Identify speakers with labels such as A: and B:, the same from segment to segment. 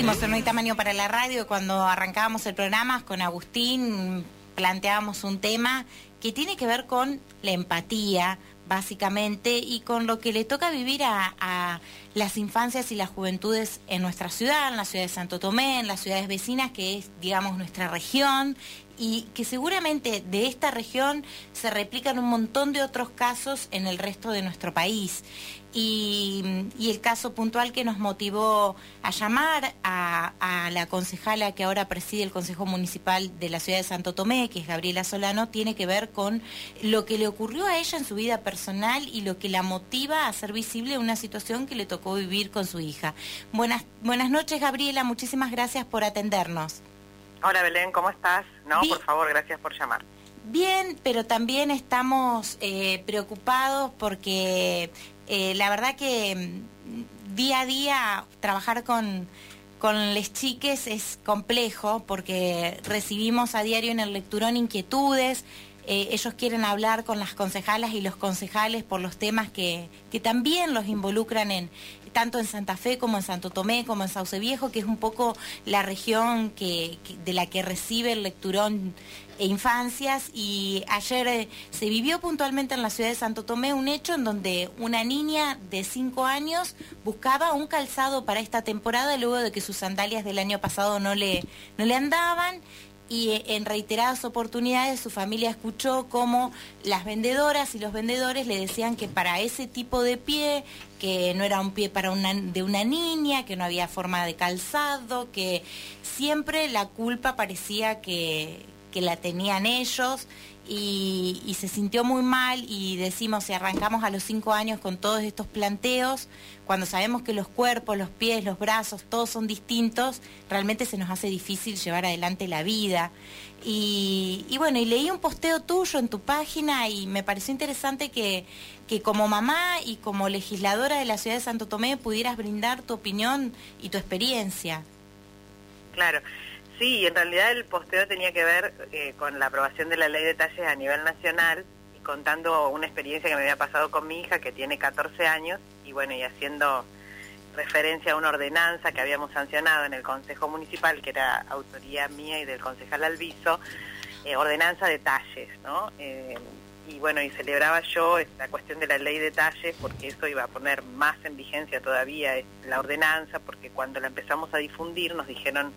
A: dijimos en No hay tamaño para la radio, cuando arrancábamos el programa con Agustín, planteábamos un tema que tiene que ver con la empatía, básicamente, y con lo que le toca vivir a las infancias y las juventudes en nuestra ciudad, en la ciudad de Santo Tomé, en las ciudades vecinas, que es, digamos, nuestra región, y que seguramente de esta región se replican un montón de otros casos en el resto de nuestro país. Y el caso puntual que nos motivó a llamar a la concejala que ahora preside el Consejo Municipal de la ciudad de Santo Tomé, que es Gabriela Solano, tiene que ver con lo que le ocurrió a ella en su vida personal y lo que la motiva a hacer visible una situación que le tocó vivir con su hija. Buenas noches, Gabriela, muchísimas gracias por atendernos.
B: Hola Belén, ¿cómo estás? No, por favor, gracias por llamar.
A: Bien, pero también estamos preocupados porque la verdad que día a día trabajar con les chiques es complejo porque recibimos a diario en el lecturón inquietudes. Ellos quieren hablar con las concejalas y los concejales por los temas que también los involucran tanto en Santa Fe como en Santo Tomé, como en Sauce Viejo, que es un poco la región de la que recibe el lecturón infancias. Y ayer se vivió puntualmente en la ciudad de Santo Tomé un hecho en donde una niña de 5 años buscaba un calzado para esta temporada luego de que sus sandalias del año pasado no le andaban. Y en reiteradas oportunidades su familia escuchó cómo las vendedoras y los vendedores le decían que para ese tipo de pie, que no era un pie de una niña, que no había forma de calzado, que siempre la culpa parecía que la tenían ellos. Y se sintió muy mal y decimos, si arrancamos a los 5 años con todos estos planteos, cuando sabemos que los cuerpos, los pies, los brazos, todos son distintos, realmente se nos hace difícil llevar adelante la vida. Y bueno, y leí un posteo tuyo en tu página y me pareció interesante que como mamá y como legisladora de la ciudad de Santo Tomé pudieras brindar tu opinión y tu experiencia.
B: Claro. Sí, en realidad el posteo tenía que ver con la aprobación de la ley de talles a nivel nacional y contando una experiencia que me había pasado con mi hija que tiene 14 años y bueno, y haciendo referencia a una ordenanza que habíamos sancionado en el Consejo Municipal, que era autoría mía y del concejal Alviso, ordenanza de talles, ¿no? Y bueno, y celebraba yo esta cuestión de la ley de talles porque eso iba a poner más en vigencia todavía la ordenanza, porque cuando la empezamos a difundir nos dijeron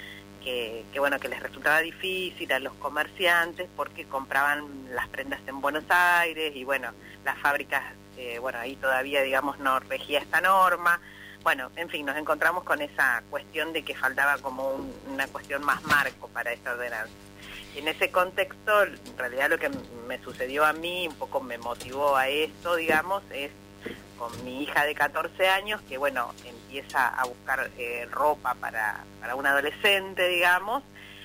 B: que bueno, que les resultaba difícil a los comerciantes porque compraban las prendas en Buenos Aires y bueno, las fábricas, bueno, ahí todavía, digamos, no regía esta norma. Bueno, en fin, nos encontramos con esa cuestión de que faltaba como una cuestión más marco para esta ordenanza. Y en ese contexto, en realidad lo que me sucedió a mí, un poco me motivó a esto, digamos, es con mi hija de 14 años, que bueno, empieza a buscar ropa para un adolescente, digamos,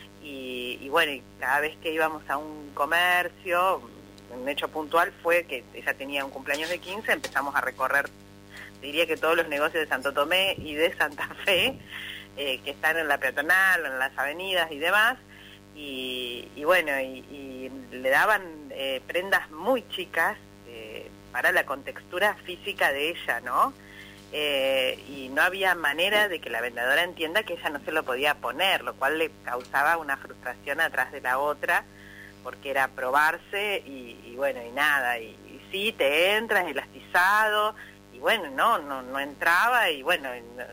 B: y bueno, y cada vez que íbamos a un comercio, un hecho puntual fue que ella tenía un cumpleaños de 15, empezamos a recorrer, diría que todos los negocios de Santo Tomé y de Santa Fe, que están en la peatonal, en las avenidas y demás, y bueno, y le daban prendas muy chicas, para la contextura física de ella, ¿no? Y no había manera de que la vendedora entienda que ella no se lo podía poner, lo cual le causaba una frustración atrás de la otra, porque era probarse y bueno, y nada, y sí, te entras elastizado, y bueno, no entraba, y bueno,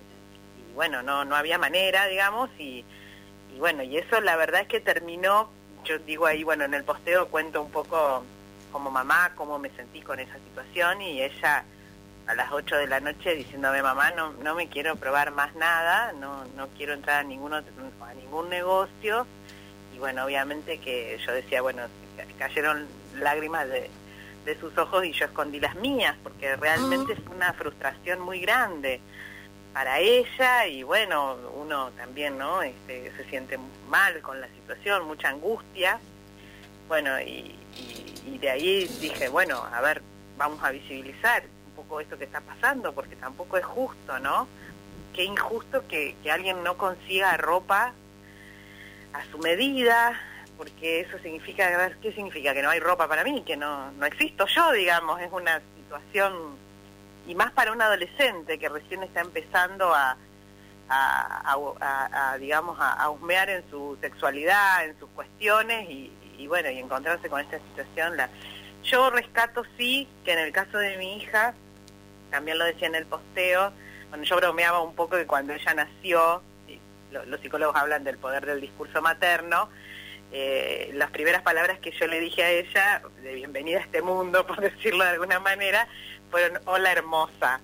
B: no había manera, digamos, y bueno, y eso la verdad es que terminó, yo digo ahí, bueno, en el posteo cuento un poco como mamá, cómo me sentí con esa situación, y ella a las 8 de la noche diciéndome, mamá, no me quiero probar más nada, no quiero entrar a ningún negocio, y bueno, obviamente que yo decía, bueno, cayeron lágrimas de sus ojos y yo escondí las mías, porque realmente fue una frustración muy grande para ella, y bueno, uno también, ¿no? Se siente mal con la situación, mucha angustia, bueno, y de ahí dije, bueno, a ver, vamos a visibilizar un poco esto que está pasando, porque tampoco es justo, ¿no? Qué injusto que alguien no consiga ropa a su medida, porque eso significa, a ver, ¿qué significa? Que no hay ropa para mí, que no existo yo, digamos, es una situación, y más para un adolescente que recién está empezando a digamos, a husmear en su sexualidad, en sus cuestiones y bueno, y encontrarse con esta situación. Yo rescato sí que en el caso de mi hija, también lo decía en el posteo, bueno, yo bromeaba un poco que cuando ella nació, los psicólogos hablan del poder del discurso materno, las primeras palabras que yo le dije a ella, de bienvenida a este mundo, por decirlo de alguna manera, fueron hola hermosa,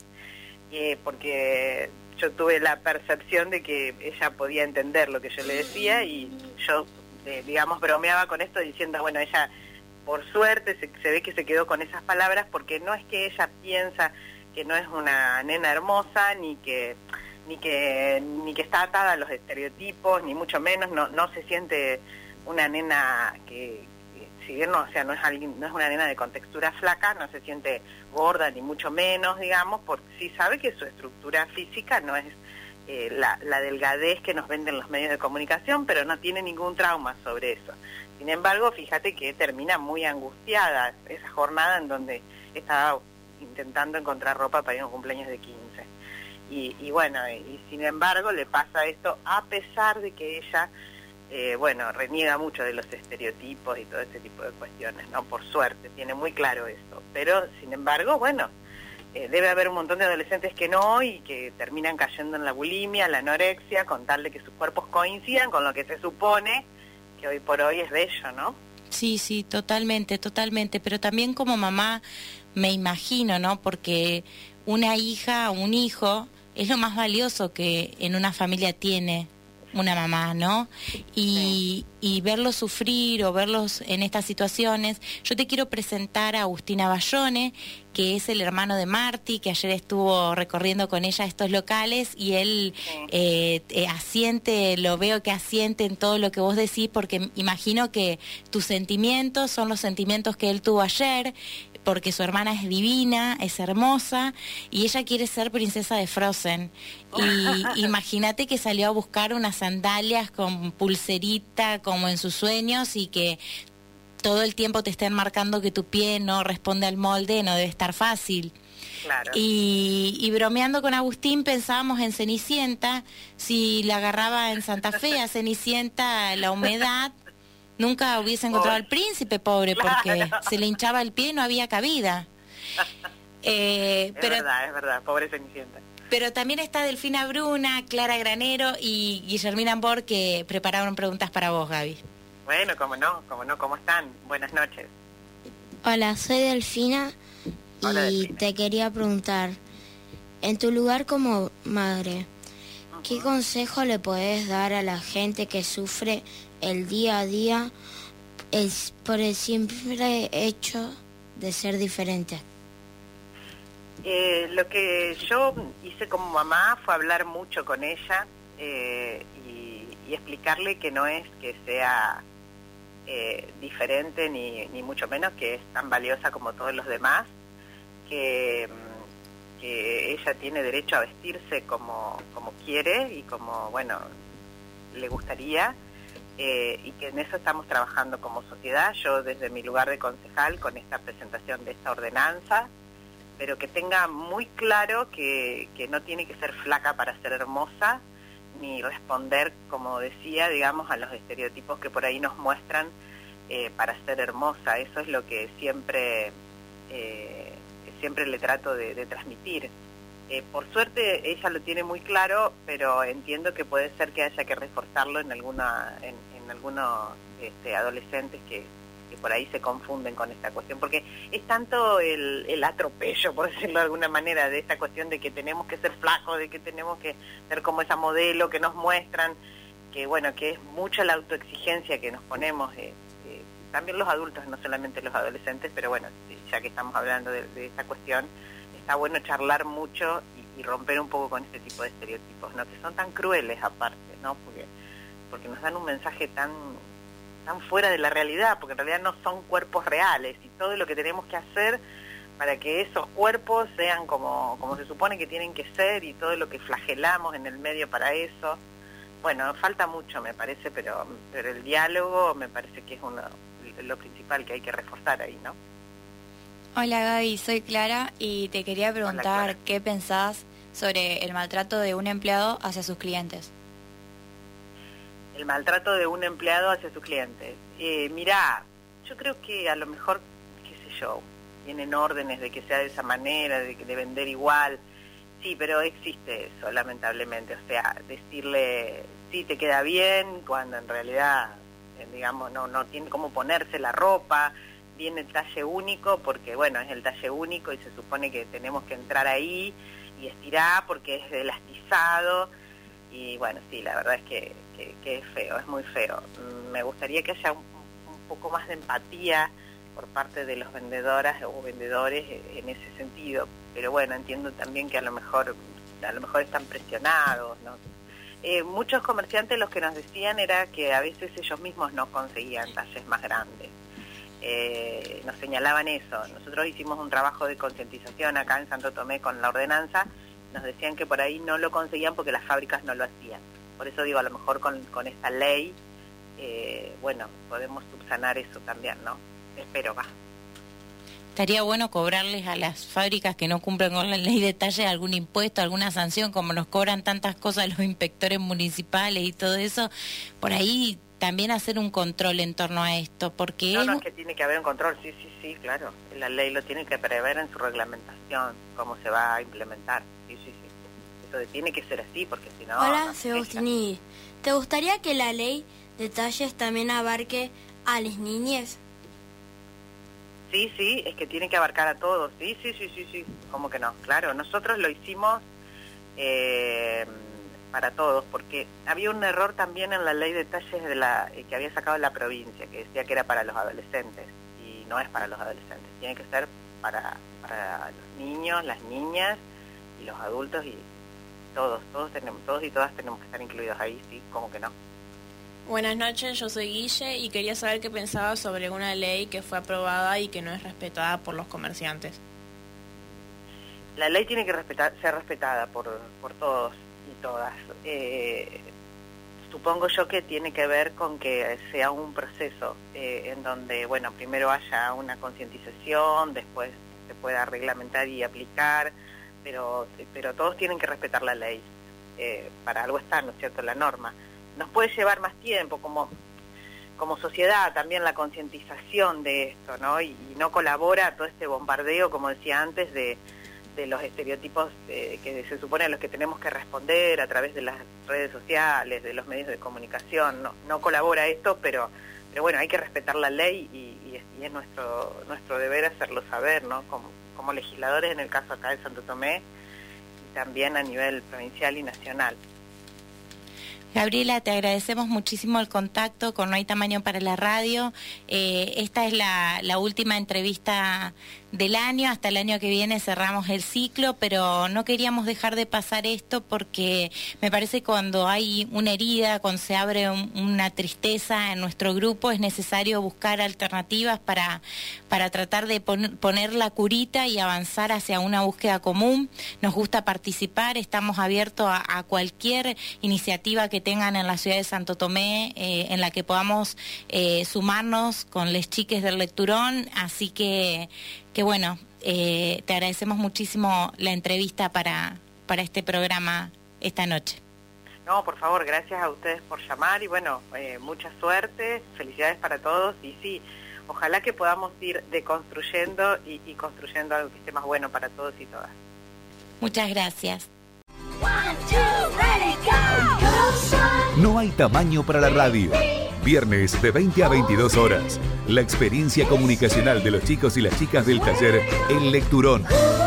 B: porque yo tuve la percepción de que ella podía entender lo que yo le decía y yo, digamos, bromeaba con esto diciendo, bueno, ella por suerte se ve que se quedó con esas palabras porque no es que ella piensa que no es una nena hermosa ni que está atada a los estereotipos, ni mucho menos, no se siente una nena que si bien no, o sea, no es una nena de contextura flaca, no se siente gorda ni mucho menos, digamos, porque sí sabe que su estructura física no es la delgadez que nos venden los medios de comunicación, pero no tiene ningún trauma sobre eso. Sin embargo, fíjate que termina muy angustiada esa jornada en donde estaba intentando encontrar ropa para ir a un cumpleaños de 15. Y bueno, y sin embargo le pasa esto a pesar de que ella, bueno, reniega mucho de los estereotipos y todo ese tipo de cuestiones, ¿no? Por suerte, tiene muy claro esto. Pero, sin embargo, bueno, debe haber un montón de adolescentes que no y que terminan cayendo en la bulimia, la anorexia, con tal de que sus cuerpos coincidan con lo que se supone que hoy por hoy es bello, ¿no?
A: Sí, sí, totalmente, totalmente. Pero también como mamá me imagino, ¿no? Porque una hija o un hijo es lo más valioso que en una familia tiene una mamá, ¿no? Y verlos sufrir o verlos en estas situaciones. Yo te quiero presentar a Agustín Aballone, que es el hermano de Marti, que ayer estuvo recorriendo con ella estos locales y él asiente, lo veo que asiente en todo lo que vos decís, porque imagino que tus sentimientos son los sentimientos que él tuvo ayer, porque su hermana es divina, es hermosa, y ella quiere ser princesa de Frozen. Y imagínate que salió a buscar unas sandalias con pulserita, como en sus sueños, y que todo el tiempo te estén marcando que tu pie no responde al molde, no debe estar fácil.
B: Claro.
A: Y bromeando con Agustín pensábamos en Cenicienta, si la agarraba en Santa Fe a Cenicienta la humedad, nunca hubiese encontrado al príncipe, pobre, porque se le hinchaba el pie y no había cabida.
B: Es verdad, pobre Cenicienta.
A: Pero también está Delfina Bruna, Clara Granero y Guillermina Ambor, que prepararon preguntas para vos, Gaby.
B: Bueno, cómo no, ¿cómo están? Buenas noches.
C: Hola, soy Delfina.
B: Hola,
C: y
B: Delfina.
C: Te quería preguntar, en tu lugar como madre, ¿qué consejo le podés dar a la gente que sufre el día a día por el simple hecho de ser diferente?
B: Lo que yo hice como mamá fue hablar mucho con ella y explicarle que no es que sea diferente ni mucho menos, que es tan valiosa como todos los demás, que ella tiene derecho a vestirse como quiere y como, bueno, le gustaría, y que en eso estamos trabajando como sociedad, yo desde mi lugar de concejal con esta presentación de esta ordenanza, pero que tenga muy claro que no tiene que ser flaca para ser hermosa, ni responder, como decía, digamos, a los estereotipos que por ahí nos muestran para ser hermosa. Eso es lo que siempre le trato de transmitir. Por suerte ella lo tiene muy claro, pero entiendo que puede ser que haya que reforzarlo en algunos adolescentes que por ahí se confunden con esta cuestión, porque es tanto el atropello, por decirlo de alguna manera, de esta cuestión de que tenemos que ser flacos, de que tenemos que ser como esa modelo que nos muestran, que bueno, que es mucha la autoexigencia que nos ponemos, también los adultos, no solamente los adolescentes, pero bueno, ya que estamos hablando de esta cuestión, está bueno charlar mucho y romper un poco con este tipo de estereotipos, ¿no? Que son tan crueles aparte, ¿no? Porque nos dan un mensaje tan fuera de la realidad, porque en realidad no son cuerpos reales, y todo lo que tenemos que hacer para que esos cuerpos sean como se supone que tienen que ser, y todo lo que flagelamos en el medio para eso. Bueno, falta mucho, me parece, pero el diálogo me parece que es lo principal que hay que reforzar ahí, ¿no?
D: Hola Gaby, soy Clara y te quería preguntar qué pensás sobre el maltrato de un empleado hacia sus clientes.
B: El maltrato de un empleado hacia sus clientes. Mirá, yo creo que a lo mejor, qué sé yo, tienen órdenes de que sea de esa manera, de vender igual. Sí, pero existe eso, lamentablemente. O sea, decirle, sí, te queda bien, cuando en realidad, digamos, no tiene cómo ponerse la ropa, viene el talle único, porque, bueno, es el talle único y se supone que tenemos que entrar ahí y estirar porque es elastizado. Y, bueno, sí, la verdad es que es feo, es muy feo. Me gustaría que haya un poco más de empatía por parte de los vendedoras o vendedores en ese sentido, pero bueno, entiendo también que a lo mejor están presionados, ¿no? Muchos comerciantes los que nos decían era que a veces ellos mismos no conseguían talles más grandes. Nos señalaban eso. Nosotros hicimos un trabajo de concientización acá en Santo Tomé con la ordenanza, nos decían que por ahí no lo conseguían porque las fábricas no lo hacían. Por eso digo, a lo mejor con esta ley, bueno, podemos subsanar eso también, ¿no? Espero, va.
A: Estaría bueno cobrarles a las fábricas que no cumplen con la ley de talle algún impuesto, alguna sanción, como nos cobran tantas cosas los inspectores municipales y todo eso. Por ahí también hacer un control en torno a esto, porque...
B: No, es que tiene que haber un control, sí, claro. La ley lo tiene que prever en su reglamentación, cómo se va a implementar. Sí. Eso tiene que ser así, porque si no...
E: Hola, Sebastián. ¿Te gustaría que la ley de talles también abarque a las niñas?
B: Sí, es que tiene que abarcar a todos, sí, ¿cómo que no? Claro, nosotros lo hicimos para todos, porque había un error también en la ley de talles que había sacado la provincia, que decía que era para los adolescentes, y no es para los adolescentes, tiene que ser para los niños, las niñas y los adultos, y todos y todas tenemos que estar incluidos ahí, sí, ¿cómo que no?
F: Buenas noches, yo soy Guille y quería saber qué pensaba sobre una ley que fue aprobada y que no es respetada por los comerciantes.
B: La ley tiene que ser respetada por todos y todas. Supongo yo que tiene que ver con que sea un proceso en donde, bueno, primero haya una concientización, después se pueda reglamentar y aplicar, pero todos tienen que respetar la ley. Para algo está, ¿no es cierto?, la norma. Nos puede llevar más tiempo como sociedad también la concientización de esto, ¿no? Y no colabora todo este bombardeo, como decía antes, de los estereotipos que se supone a los que tenemos que responder a través de las redes sociales, de los medios de comunicación. No colabora esto, pero bueno, hay que respetar la ley y es nuestro deber hacerlo saber, ¿no? Como legisladores, en el caso acá de Santo Tomé, y también a nivel provincial y nacional.
A: Gabriela, te agradecemos muchísimo el contacto con No hay tamaño para la radio. Esta es la última entrevista del año. Hasta el año que viene cerramos el ciclo, pero no queríamos dejar de pasar esto porque me parece que cuando hay una herida, cuando se abre una tristeza en nuestro grupo, es necesario buscar alternativas para tratar de poner la curita y avanzar hacia una búsqueda común. Nos gusta participar, estamos abiertos a cualquier iniciativa que tengan en la ciudad de Santo Tomé, en la que podamos sumarnos con les chiques del Lecturón, así que bueno, te agradecemos muchísimo la entrevista para este programa esta noche.
B: No, por favor, gracias a ustedes por llamar y bueno, mucha suerte, felicidades para todos y sí, ojalá que podamos ir deconstruyendo y construyendo algo que esté más bueno para todos y todas.
A: Muchas gracias.
G: No hay tamaño para la radio. Viernes de 20 a 22 horas. La experiencia comunicacional de los chicos y las chicas del taller El Lecturón.